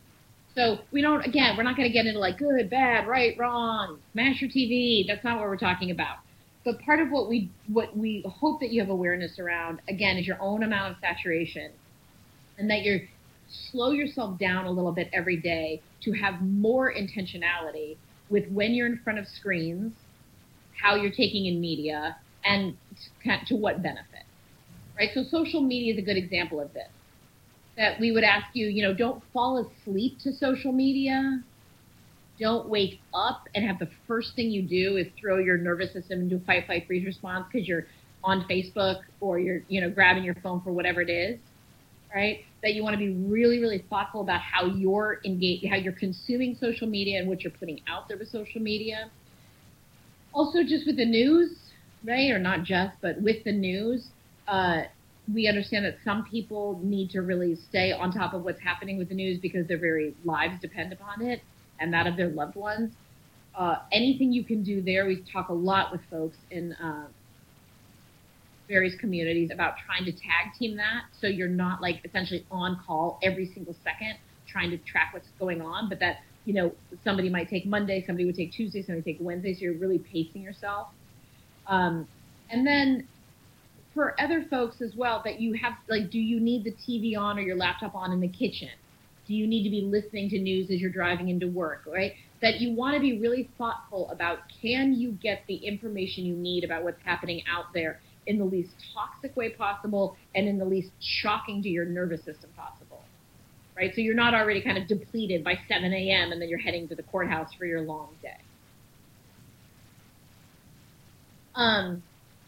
So we don't, again, we're not going to get into like good, bad, right, wrong, smash your T V. That's not what we're talking about. But part of what we what we hope that you have awareness around, again, is your own amount of saturation, and that you're slow yourself down a little bit every day to have more intentionality with when you're in front of screens, how you're taking in media, and to what benefit, right? So social media is a good example of this. That we would ask you, you know, don't fall asleep to social media. Don't wake up and have the first thing you do is throw your nervous system into a fight, flight, freeze response because you're on Facebook or you're, you know, grabbing your phone for whatever it is, right? That you want to be really, really thoughtful about how you're engaged, how you're consuming social media and what you're putting out there with social media. Also, just with the news, right, or not just, but with the news, uh, we understand that some people need to really stay on top of what's happening with the news because their very lives depend upon it and that of their loved ones. Uh, anything you can do there, we talk a lot with folks in uh, various communities about trying to tag team that so you're not like essentially on call every single second trying to track what's going on, but that, you know, somebody might take Monday, somebody would take Tuesday, somebody would take Wednesday, so you're really pacing yourself. Um, and then for other folks as well, that you have, like, do you need the T V on or your laptop on in the kitchen? Do you need to be listening to news as you're driving into work, right? That you want to be really thoughtful about, can you get the information you need about what's happening out there in the least toxic way possible and in the least shocking to your nervous system possible. right? So you're not already kind of depleted by seven a.m. and then you're heading to the courthouse for your long day. Um,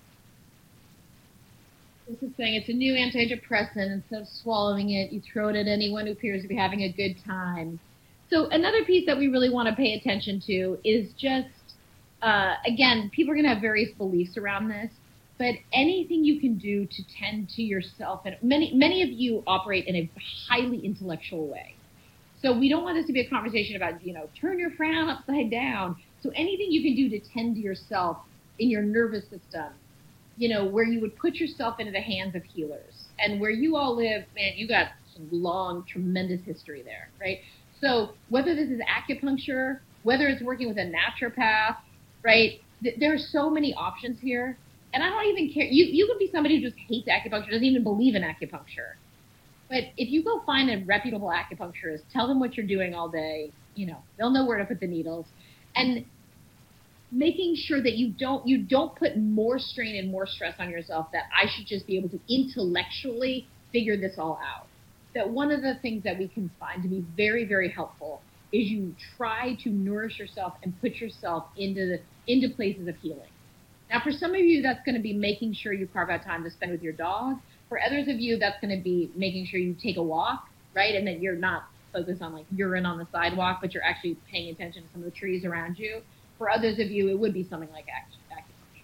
this is saying it's a new antidepressant. Instead of swallowing it, you throw it at anyone who appears to be having a good time. So another piece that we really want to pay attention to is just, uh, again, people are going to have various beliefs around this, but anything you can do to tend to yourself, and many, many of you operate in a highly intellectual way. So we don't want this to be a conversation about, you know, turn your frown upside down. So anything you can do to tend to yourself in your nervous system, you know, where you would put yourself into the hands of healers. And where you all live, man, you got some long, tremendous history there, right? So whether this is acupuncture, whether it's working with a naturopath, right, th- there are so many options here. And I don't even care. You, you could be somebody who just hates acupuncture, doesn't even believe in acupuncture. But if you go find a reputable acupuncturist, tell them what you're doing all day, you know, they'll know where to put the needles. And making sure that you don't you don't put more strain and more stress on yourself that I should just be able to intellectually figure this all out. That one of the things that we can find to be very, very helpful is you try to nourish yourself and put yourself into the into places of healing. Now, for some of you, that's going to be making sure you carve out time to spend with your dog. For others of you, that's going to be making sure you take a walk, right? And that you're not focused on like urine on the sidewalk, but you're actually paying attention to some of the trees around you. For others of you, it would be something like acupuncture.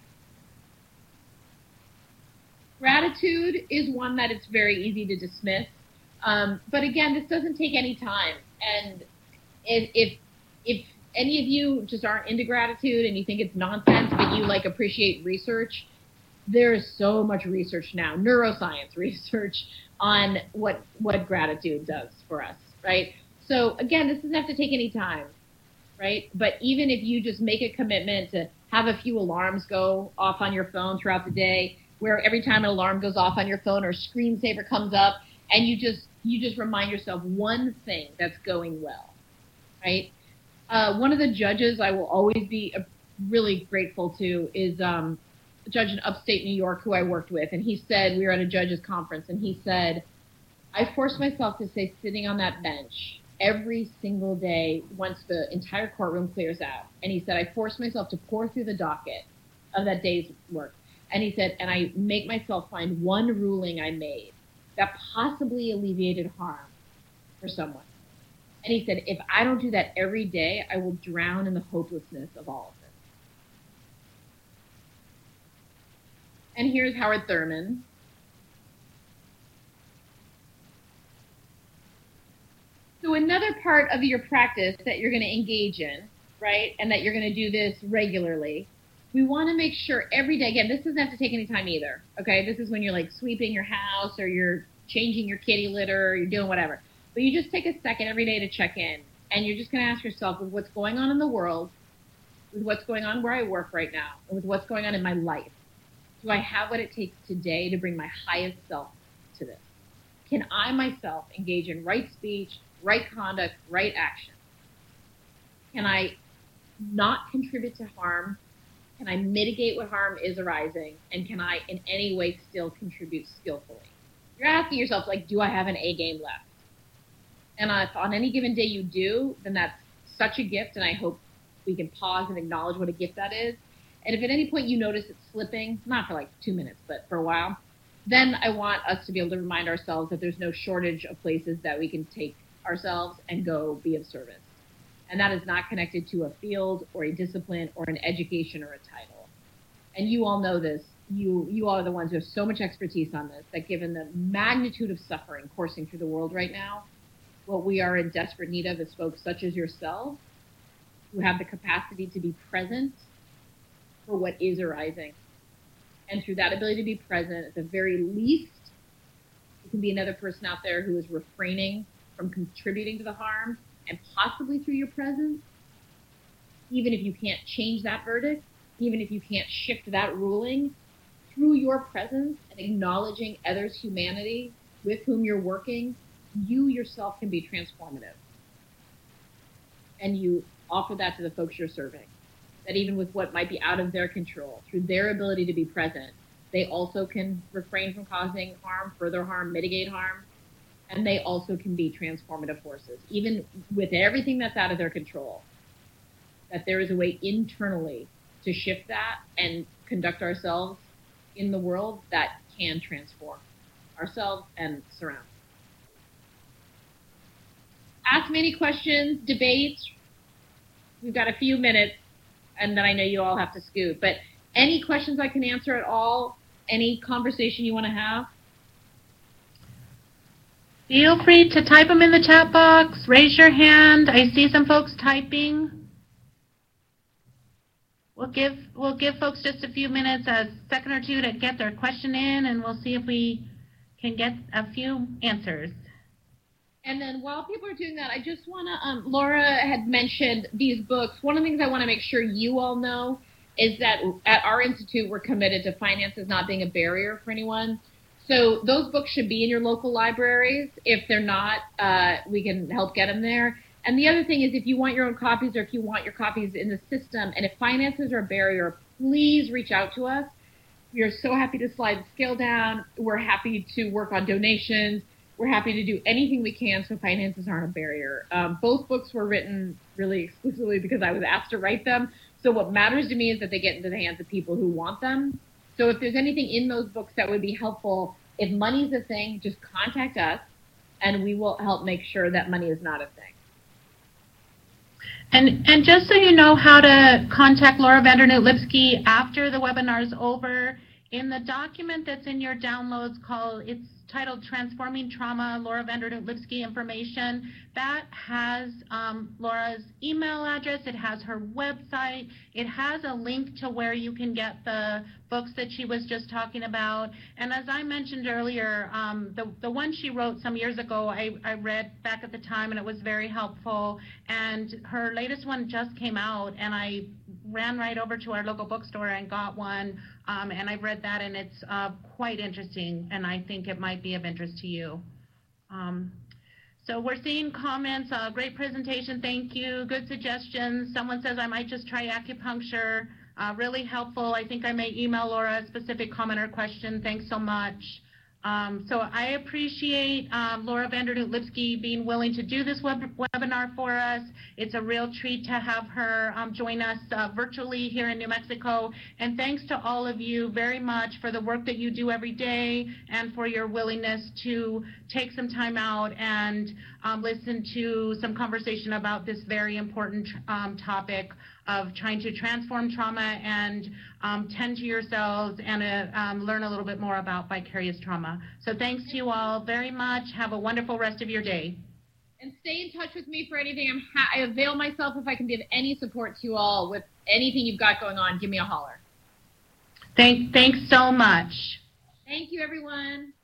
Gratitude is one that it's very easy to dismiss. Um, but again, this doesn't take any time. And if, if, if any of you just aren't into gratitude and you think it's nonsense, but you like appreciate research, there is so much research now, neuroscience research on what, what gratitude does for us, right? So again, this doesn't have to take any time. Right? But even if you just make a commitment to have a few alarms go off on your phone throughout the day, where every time an alarm goes off on your phone or a screensaver comes up, and you just you just remind yourself one thing that's going well, right? Uh, one of the judges I will always be really grateful to is um, a judge in upstate New York who I worked with, and he said, we were at a judges conference, and he said, I forced myself to stay sitting on that bench every single day once the entire courtroom clears out. And he said, I force myself to pour through the docket of that day's work. And he said, and I make myself find one ruling I made that possibly alleviated harm for someone. And he said, if I don't do that every day, I will drown in the hopelessness of all of this. And here's Howard Thurman. So another part of your practice that you're going to engage in, right, and that you're going to do this regularly, we want to make sure every day, again, this doesn't have to take any time either, okay? This is when you're like sweeping your house or you're changing your kitty litter or you're doing whatever. But you just take a second every day to check in, and you're just going to ask yourself, with what's going on in the world, with what's going on where I work right now, and with what's going on in my life, do I have what it takes today to bring my highest self to this? Can I myself engage in right speech, right conduct, right action? Can I not contribute to harm? Can I mitigate what harm is arising? And can I in any way still contribute skillfully? You're asking yourself, like, do I have an A game left? And if on any given day you do, then that's such a gift, and I hope we can pause and acknowledge what a gift that is. And if at any point you notice it's slipping, not for like two minutes, but for a while, then I want us to be able to remind ourselves that there's no shortage of places that we can take ourselves and go be of service. And that is not connected to a field or a discipline or an education or a title. And you all know this. You you all are the ones who have so much expertise on this, that given the magnitude of suffering coursing through the world right now, what we are in desperate need of is folks such as yourselves who have the capacity to be present for what is arising. And through that ability to be present, at the very least, it can be another person out there who is refraining from contributing to the harm, and possibly through your presence, even if you can't change that verdict, even if you can't shift that ruling, through your presence and acknowledging others' humanity with whom you're working, you yourself can be transformative. And you offer that to the folks you're serving, that even with what might be out of their control, through their ability to be present, they also can refrain from causing harm, further harm, mitigate harm, and they also can be transformative forces, even with everything that's out of their control, that there is a way internally to shift that and conduct ourselves in the world that can transform ourselves and surround. Ask me any questions, debates. We've got a few minutes, and then I know you all have to scoot. But any questions I can answer at all? Any conversation you want to have? Feel free to type them in the chat box. Raise your hand. I see some folks typing. We'll give we'll give folks just a few minutes, a second or two, to get their question in, and we'll see if we can get a few answers. And then while people are doing that, I just want to, um, Laura had mentioned these books. One of the things I want to make sure you all know is that at our institute, we're committed to finances not being a barrier for anyone. So those books should be in your local libraries. If they're not, uh, we can help get them there. And the other thing is, if you want your own copies, or if you want your copies in the system, and if finances are a barrier, please reach out to us. We are so happy to slide the scale down. We're happy to work on donations. We're happy to do anything we can so finances aren't a barrier. Um, both books were written really exclusively because I was asked to write them. So what matters to me is that they get into the hands of people who want them. So if there's anything in those books that would be helpful, if money's a thing, just contact us, and we will help make sure that money is not a thing. And and just so you know how to contact Laura Vandernoot Lipsky after the webinar is over, in the document that's in your downloads called, it's titled Transforming Trauma, Laura Vandernoot Lipsky Information, that has um, Laura's email address, it has her website, it has a link to where you can get the books that she was just talking about. And as I mentioned earlier, um, the, the one she wrote some years ago, I, I read back at the time, and it was very helpful. And her latest one just came out, and I ran right over to our local bookstore and got one, um, and I read that, and it's uh, quite interesting, and I think it might be of interest to you. Um, so we're seeing comments, uh, great presentation, thank you, good suggestions. Someone says I might just try acupuncture, uh, really helpful. I think I may email Laura a specific comment or question, thanks so much. Um, so I appreciate um, Laura Vandernoot Lipsky being willing to do this web webinar for us. It's a real treat to have her um, join us uh, virtually here in New Mexico. And thanks to all of you very much for the work that you do every day, and for your willingness to take some time out and um, listen to some conversation about this very important um, topic of trying to transform trauma and um, tend to yourselves, and uh, um, learn a little bit more about vicarious trauma. So thanks to you all very much. Have a wonderful rest of your day. And stay in touch with me for anything. I'm ha I avail myself if I can give any support to you all with anything you've got going on. Give me a holler. Thank, thanks so much. Thank you, everyone.